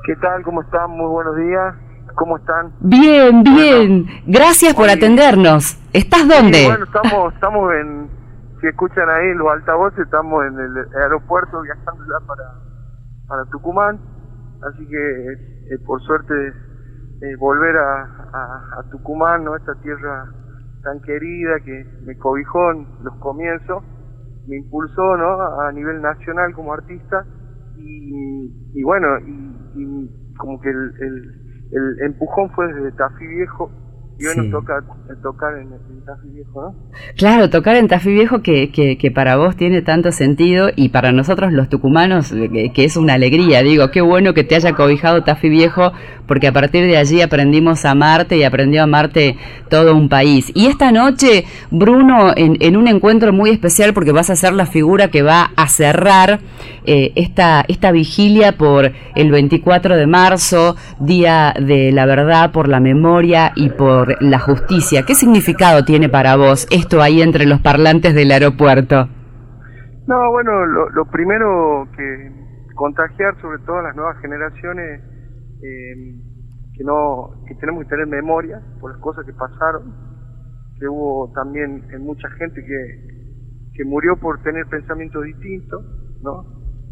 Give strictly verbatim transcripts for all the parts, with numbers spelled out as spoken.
¿Qué tal? ¿Cómo están? Muy buenos días. ¿Cómo están? Bien, bien. Bueno, gracias por atendernos. ¿Estás dónde? Sí, bueno, estamos, estamos en, si escuchan ahí los altavoces, estamos en el aeropuerto viajando ya para, para Tucumán. Así que, eh, por suerte, eh, volver a, a, a Tucumán, ¿no? Esta tierra tan querida que me cobijó en los comienzos, me impulsó, ¿no? A nivel nacional como artista. Y, y bueno, y, y como que el, el, el empujón fue desde Tafí Viejo, y hoy sí. Nos toca tocar en, en Tafí Viejo, ¿no? Claro, tocar en Tafí Viejo que, que, que para vos tiene tanto sentido, y para nosotros los tucumanos que, que es una alegría. Digo, qué bueno que te haya cobijado Tafí Viejo, porque a partir de allí aprendimos a amarte y aprendió a amarte todo un país. Y esta noche, Bruno, en, en un encuentro muy especial, porque vas a ser la figura que va a cerrar eh, esta, esta vigilia por el veinticuatro de marzo, Día de la Verdad, por la memoria y por la justicia. ¿Qué significado tiene para vos esto ahí entre los parlantes del aeropuerto? No, bueno, lo, lo primero que contagiar sobre todo a las nuevas generaciones, eh, que no que tenemos que tener memoria por las cosas que pasaron, que hubo también en mucha gente que, que murió por tener pensamientos distintos, ¿no?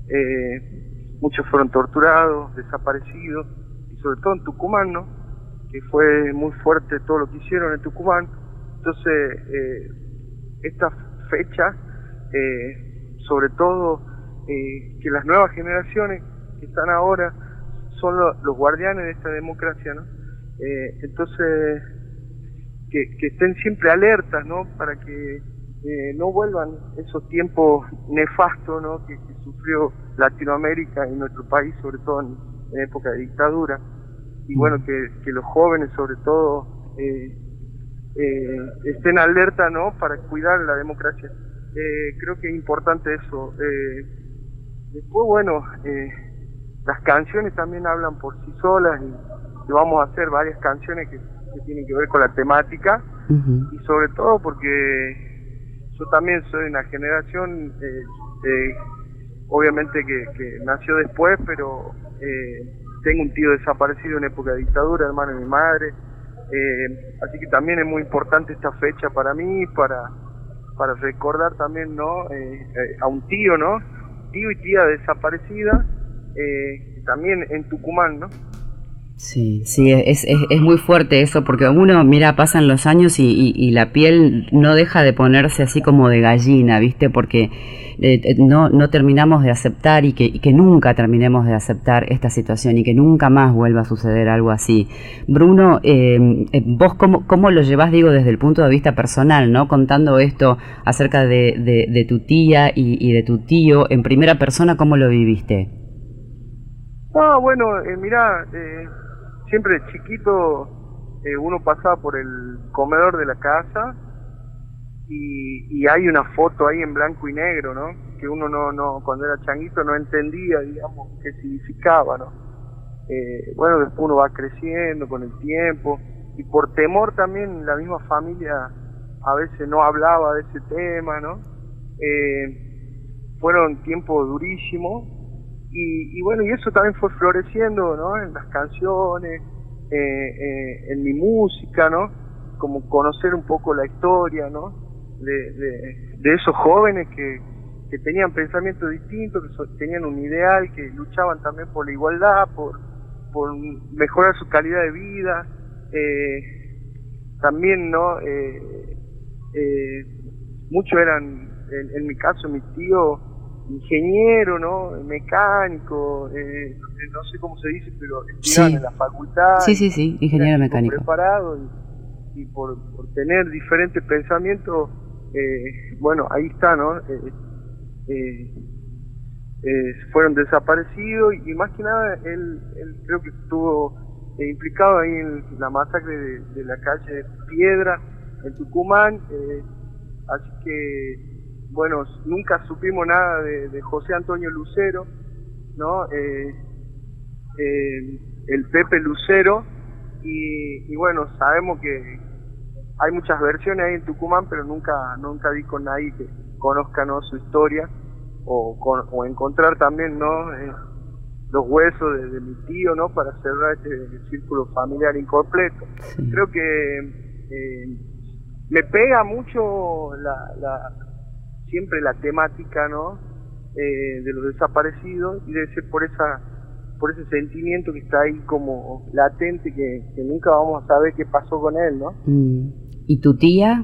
Eh, muchos fueron torturados, desaparecidos, y sobre todo en Tucumán, ¿no? Que fue muy fuerte todo lo que hicieron en Tucumán. Entonces, eh, esta fecha, eh, sobre todo, eh, que las nuevas generaciones que están ahora son lo, los guardianes de esta democracia, ¿no? Eh, entonces, que, que estén siempre alertas, ¿no? Para que eh, no vuelvan esos tiempos nefastos, ¿no? Que, que sufrió Latinoamérica y nuestro país, sobre todo en, en época de dictadura. Y bueno, que, que los jóvenes sobre todo eh, eh, estén alerta, ¿no? Para cuidar la democracia. Eh, creo que es importante eso. Eh, después, bueno, eh, las canciones también hablan por sí solas, y, y vamos a hacer varias canciones que, que tienen que ver con la temática. Uh-huh. Y sobre todo porque yo también soy una generación, eh, eh, obviamente que, que nació después, pero... Eh, tengo un tío desaparecido en época de dictadura, hermano de mi madre, eh, así que también es muy importante esta fecha para mí, para para recordar también, ¿no? Eh, eh, a un tío, ¿no? Tío y tía desaparecida, eh, también en Tucumán, ¿no? Sí, sí, es, es, es muy fuerte eso, porque uno, mira, pasan los años y, y, y la piel no deja de ponerse así como de gallina, ¿viste? Porque eh, no, no terminamos de aceptar y que, y que nunca terminemos de aceptar esta situación y que nunca más vuelva a suceder algo así. Bruno, eh, vos cómo, cómo lo llevás, digo, desde el punto de vista personal, ¿no? Contando esto acerca de, de, de tu tía y, y de tu tío, en primera persona, ¿cómo lo viviste? Ah, bueno, eh, mirá, eh, siempre chiquito eh, uno pasaba por el comedor de la casa y, y hay una foto ahí en blanco y negro, ¿no? Que uno no, no cuando era changuito no entendía, digamos, qué significaba, ¿no? Eh, bueno, después uno va creciendo con el tiempo, y por temor también la misma familia a veces no hablaba de ese tema, ¿no? Eh, fueron tiempos durísimos. Y, y bueno, y eso también fue floreciendo, ¿no? En las canciones, eh, eh, en mi música, ¿no? Como conocer un poco la historia, ¿no? De, de, de esos jóvenes que, que tenían pensamientos distintos, que so, tenían un ideal, que luchaban también por la igualdad, por, por mejorar su calidad de vida. Eh, también, ¿no? Eh, eh, muchos eran, en, en mi caso, mi tío, ingeniero, ¿no? Mecánico, eh, no sé cómo se dice, pero estudiaban sí. en la facultad. Sí, sí, sí, ingeniero mecánico. Preparado y, y por, por tener diferentes pensamientos, eh, bueno, ahí está, ¿no? Eh, eh, eh, fueron desaparecidos y, y más que nada él, él creo que estuvo eh, implicado ahí en la masacre de, de la calle Piedra en Tucumán, eh, así que bueno, nunca supimos nada de, de José Antonio Lucero, ¿no? Eh, eh, el Pepe Lucero, y, y bueno, sabemos que hay muchas versiones ahí en Tucumán, pero nunca nunca di con nadie que conozca, ¿no? Su historia, o, con, o encontrar también, ¿no? Eh, los huesos de, de mi tío, ¿no? Para cerrar este círculo familiar incompleto. Sí. Creo que eh, me pega mucho la, la siempre la temática, ¿no? Eh, de los desaparecidos, y debe ser por esa por ese sentimiento que está ahí como latente, que, que nunca vamos a saber qué pasó con él, ¿no? Mm. ¿Y tu tía?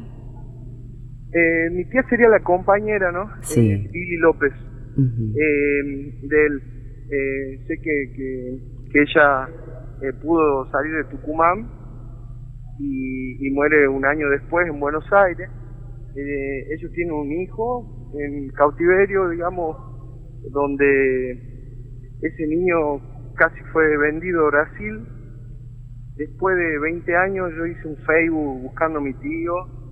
Eh, mi tía sería la compañera, ¿no? Sí. Eh, Lili López. Uh-huh. eh, de él. Eh, sé que, que, que ella eh, pudo salir de Tucumán y, y muere un año después en Buenos Aires. Eh, ellos tienen un hijo en cautiverio, digamos, donde ese niño casi fue vendido a Brasil. Después de veinte años yo hice un Facebook buscando a mi tío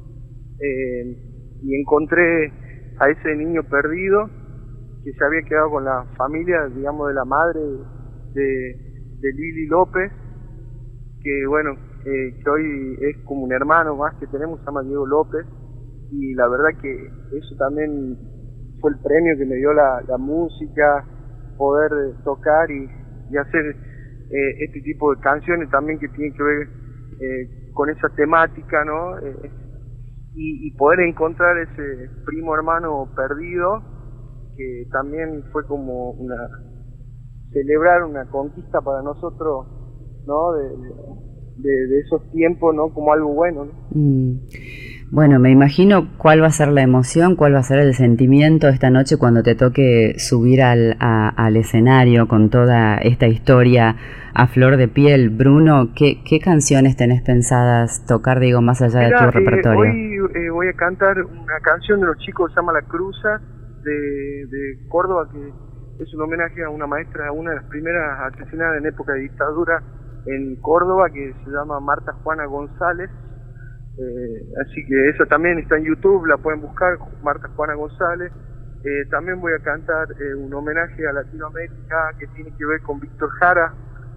eh, y encontré a ese niño perdido que se había quedado con la familia, digamos, de la madre de, de Lili López, que bueno, eh, que hoy es como un hermano más que tenemos, se llama Diego López, y la verdad que eso también fue el premio que me dio la, la música, poder tocar y, y hacer eh, este tipo de canciones también que tienen que ver eh, con esa temática, ¿no? Eh, y, y poder encontrar ese primo hermano perdido, que también fue como una celebrar una conquista para nosotros, ¿no? De, de, de esos tiempos, ¿no? Como algo bueno, ¿no? Mm. Bueno, me imagino cuál va a ser la emoción, cuál va a ser el sentimiento esta noche cuando te toque subir al, a, al escenario con toda esta historia a flor de piel. Bruno, ¿qué, qué canciones tenés pensadas tocar, digo, más allá Mira, de tu eh, repertorio? Hoy eh, voy a cantar una canción de los chicos que se llama La Cruza, de, de Córdoba, que es un homenaje a una maestra, una de las primeras asesinadas en época de dictadura en Córdoba, que se llama Marta Juana González. Eh, así que esa también está en YouTube, la pueden buscar, Marta Juana González. Eh, también voy a cantar eh, un homenaje a Latinoamérica que tiene que ver con Víctor Jara,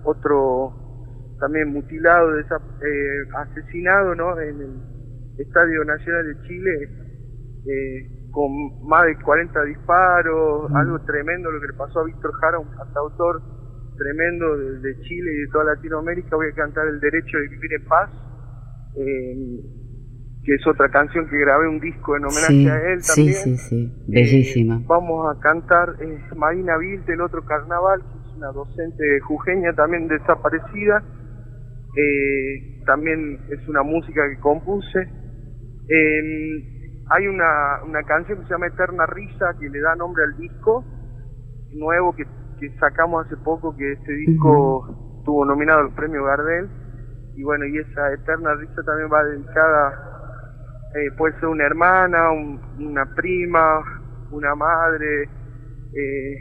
otro también mutilado, desa, eh, asesinado, ¿no? En el Estadio Nacional de Chile, eh, con más de cuarenta disparos, mm. algo tremendo lo que le pasó a Víctor Jara, un cantautor tremendo de, de Chile y de toda Latinoamérica. Voy a cantar El Derecho de Vivir en Paz, eh, que es otra canción que grabé un disco en homenaje sí, a él también. Sí, sí, sí, bellísima. Eh, vamos a cantar eh, Marina Vilte, El Otro Carnaval, que es una docente jujeña también desaparecida. Eh, también es una música que compuse. Eh, hay una, una canción que se llama Eterna Risa, que le da nombre al disco nuevo que, que sacamos hace poco, que este disco uh-huh. estuvo nominado al premio Gardel. Y bueno, y esa Eterna Risa también va dedicada, eh, puede ser una hermana, un, una prima, una madre, eh,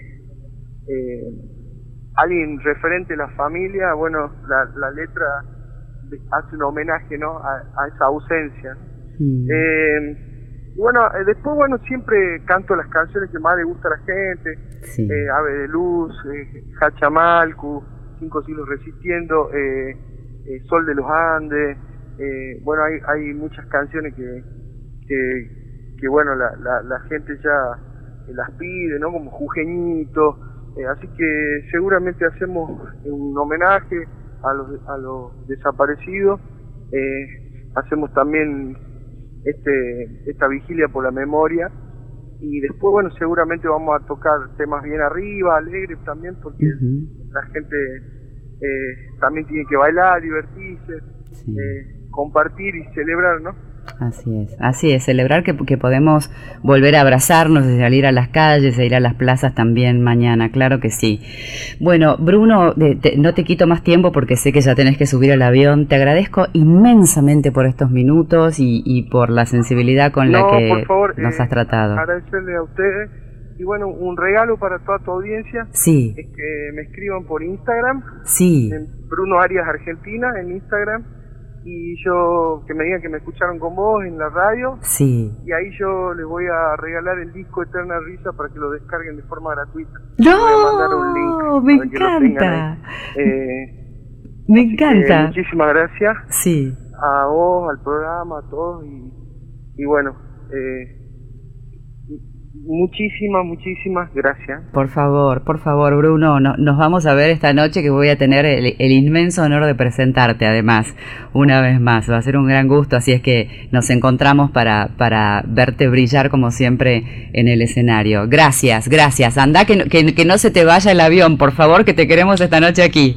eh, alguien referente a la familia. Bueno, la, la letra hace un homenaje, ¿no? a, a esa ausencia. Mm. Eh, y bueno, eh, después, bueno, siempre canto las canciones que más le gusta a la gente, sí. eh, Ave de Luz, eh, Hachamalcu, Cinco Siglos Resistiendo, eh, eh, Sol de los Andes. Eh, bueno, hay, hay muchas canciones que, que, que bueno, la, la, la gente ya eh, las pide, ¿no? Como Jujeñito. Eh, así que seguramente hacemos un homenaje a los, a los desaparecidos. Eh, hacemos también este esta vigilia por la memoria, y después, bueno, seguramente vamos a tocar temas bien arriba, alegres también, porque uh-huh. la gente eh, también tiene que bailar, divertirse, sí. eh, compartir y celebrar, ¿no? Así es, así es, celebrar que, que podemos volver a abrazarnos, de salir a las calles, de ir a las plazas también mañana, claro que sí. Bueno, Bruno, de, te, no te quito más tiempo porque sé que ya tenés que subir al avión. Te agradezco inmensamente por estos minutos y, y por la sensibilidad con no, la que por favor, nos eh, has tratado. Agradecerle a ustedes, y bueno, un regalo para toda tu audiencia, sí. es que me escriban por Instagram, sí. en Bruno Arias Argentina en Instagram, y yo, que me digan que me escucharon con vos en la radio, sí. y ahí yo les voy a regalar el disco Eterna Risa para que lo descarguen de forma gratuita. ¡No! Les voy a mandar un link me encanta. Eh, me encanta. Que, muchísimas gracias. Sí. A vos, al programa, a todos, y, y bueno, eh, muchísimas, muchísimas gracias. Por favor, por favor, Bruno, no, nos vamos a ver esta noche, que voy a tener el, el inmenso honor de presentarte, además, una vez más. Va a ser un gran gusto, así es que nos encontramos para, para verte brillar como siempre en el escenario. Gracias, gracias. Anda, que, que, que no se te vaya el avión, por favor, que te queremos esta noche aquí.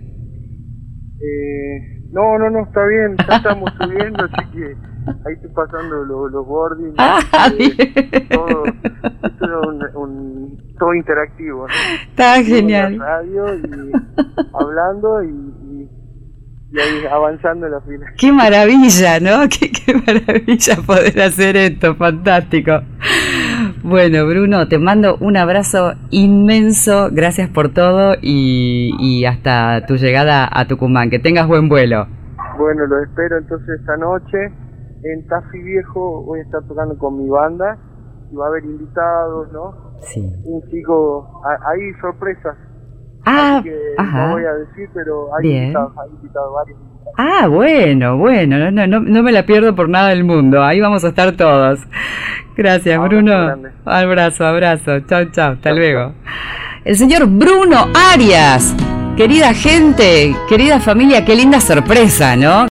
Eh, no, no, no, está bien, ya estamos subiendo, así que ahí estoy pasando los, los boardings, ah, eh, todo, esto es un, un, todo interactivo, ¿no? Está genial. En la radio y hablando y, y, y ahí avanzando en la fila. Qué maravilla, ¿no? Qué, qué maravilla poder hacer esto, fantástico. Bueno, Bruno, te mando un abrazo inmenso, gracias por todo y, y hasta tu llegada a Tucumán. Que tengas buen vuelo. Bueno, lo espero entonces esta noche. En Tafí Viejo voy a estar tocando con mi banda y va a haber invitados, ¿no? Sí. Un chico, hay sorpresas. Ah, así que ajá. no voy a decir, pero hay Bien. invitados, hay invitados varios. Ah, bueno, bueno, no, no, no, no me la pierdo por nada del mundo. Ahí vamos a estar todos. Gracias, Abrazo Bruno. grande. Abrazo, abrazo. Chao, chao. Hasta Chau, luego. chau. El señor Bruno Arias. Querida gente, querida familia, qué linda sorpresa, ¿no?